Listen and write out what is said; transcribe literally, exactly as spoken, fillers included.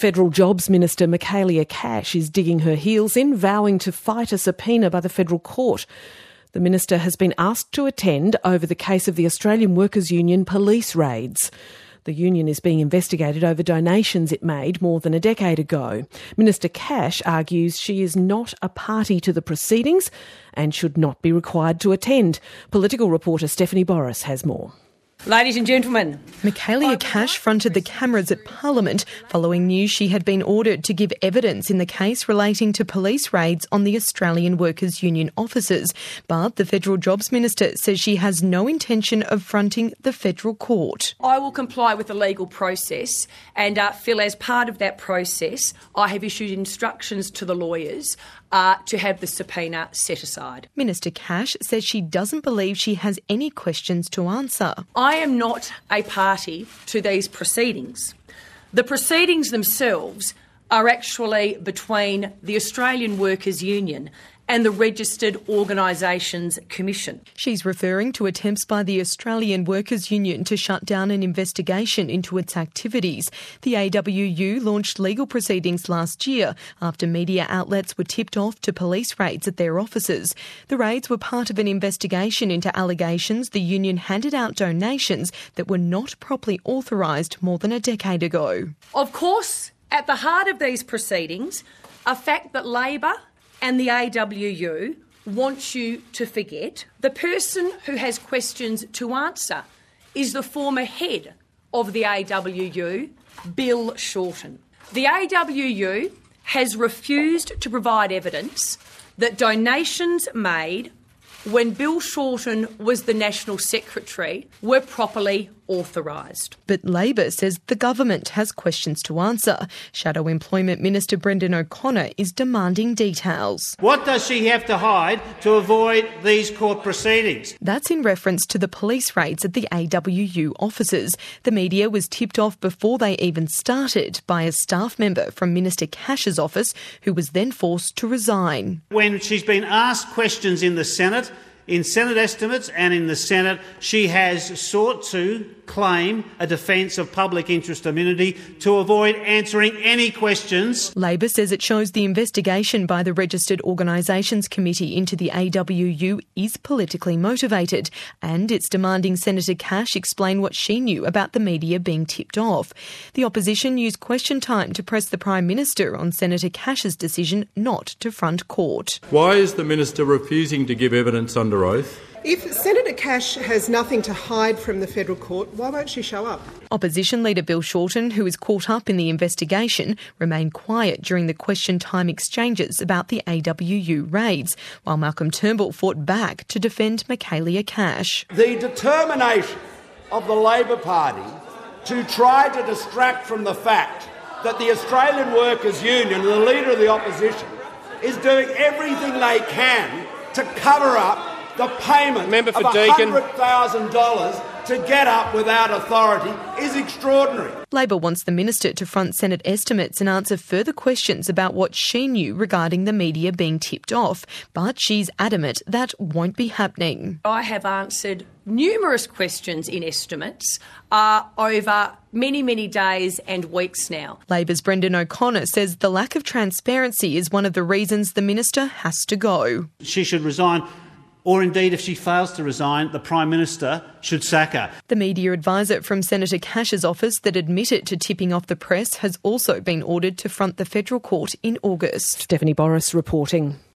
Federal Jobs Minister Michaelia Cash is digging her heels in, vowing to fight a subpoena by the federal court. The minister has been asked to attend over the case of the Australian Workers' Union police raids. The union is being investigated over donations it made more than a decade ago. Minister Cash argues she is not a party to the proceedings and should not be required to attend. Political reporter Stephanie Boris has more. Ladies and gentlemen. Michaelia Cash fronted the cameras at Parliament following news she had been ordered to give evidence in the case relating to police raids on the Australian Workers' Union offices. But the Federal Jobs Minister says she has no intention of fronting the federal court. I will comply with the legal process and uh, Phil, as part of that process, I have issued instructions to the lawyers Uh, to have the subpoena set aside. Minister Cash says she doesn't believe she has any questions to answer. I am not a party to these proceedings. The proceedings themselves are actually between the Australian Workers' Union and the Registered Organisations Commission. She's referring to attempts by the Australian Workers' Union to shut down an investigation into its activities. The A W U launched legal proceedings last year after media outlets were tipped off to police raids at their offices. The raids were part of an investigation into allegations the union handed out donations that were not properly authorised more than a decade ago. Of course, at the heart of these proceedings, a fact that Labor and the A W U wants you to forget, the person who has questions to answer is the former head of the A W U, Bill Shorten. The A W U has refused to provide evidence that donations made when Bill Shorten was the National Secretary were properly authorised. But Labor says the government has questions to answer. Shadow Employment Minister Brendan O'Connor is demanding details. What does she have to hide to avoid these court proceedings? That's in reference to the police raids at the A W U offices. The media was tipped off before they even started by a staff member from Minister Cash's office who was then forced to resign. When she's been asked questions in the Senate, in Senate estimates and in the Senate, she has sought to claim a defence of public interest immunity to avoid answering any questions. Labor says it shows the investigation by the Registered Organisations Committee into the A W U is politically motivated, and it's demanding Senator Cash explain what she knew about the media being tipped off. The opposition used question time to press the Prime Minister on Senator Cash's decision not to front court. Why is the Minister refusing to give evidence under oath? If Senator Cash has nothing to hide from the federal court, why won't she show up? Opposition leader Bill Shorten, who is caught up in the investigation, remained quiet during the question time exchanges about the A W U raids, while Malcolm Turnbull fought back to defend Michaelia Cash. The determination of the Labor Party to try to distract from the fact that the Australian Workers' Union, the leader of the opposition, is doing everything they can to cover up the payment Member for of Deakin. one hundred thousand dollars to get up without authority is extraordinary. Labor wants the minister to front Senate estimates and answer further questions about what she knew regarding the media being tipped off, but she's adamant that won't be happening. I have answered numerous questions in estimates uh, over many, many days and weeks now. Labor's Brendan O'Connor says the lack of transparency is one of the reasons the minister has to go. She should resign. Or indeed, if she fails to resign, the Prime Minister should sack her. The media advisor from Senator Cash's office that admitted to tipping off the press has also been ordered to front the federal court in August. Stephanie Boris reporting.